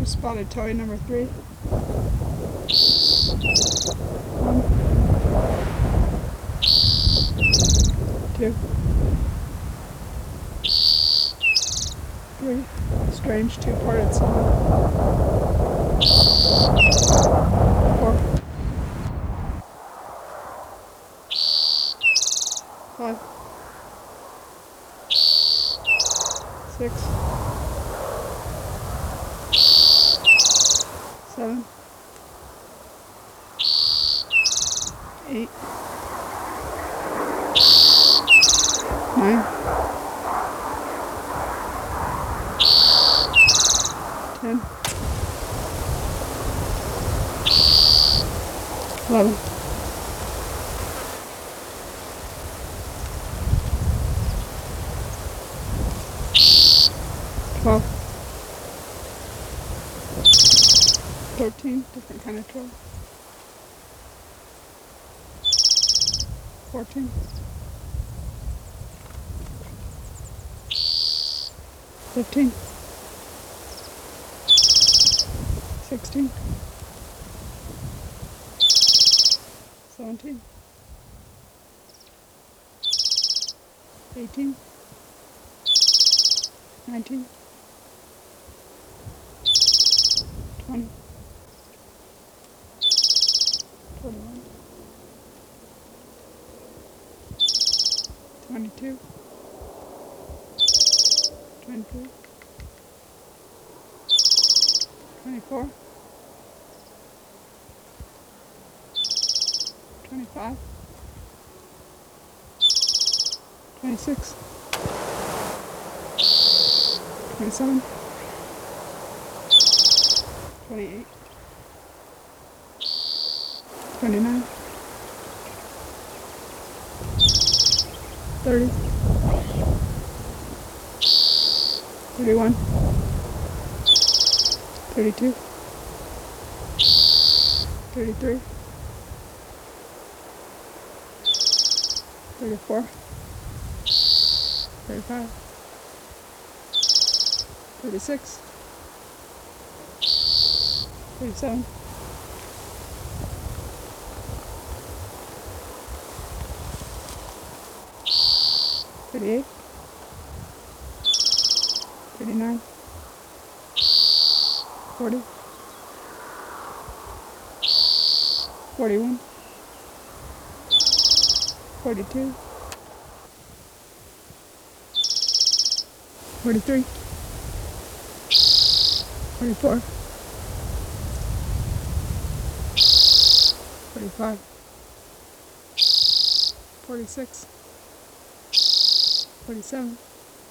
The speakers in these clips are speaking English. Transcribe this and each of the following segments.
spotted toy number 3. 1, 2, 3. Strange two-parted symbol. 4, 5, 6, 7, 8, 9, 10, 11, 12, 13, different kind of 12, 14, 15, 16, 17, 18, 19, 20, 21, 22, 23, 24, 25, 26, 27, 28, 29, 30, 31, 32, 33, 34, 35, 36, 37, 38, 39, 40, 41, 42, 43, 44, 45, 46, 47,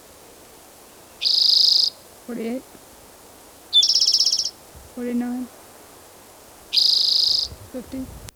48, 49, 50,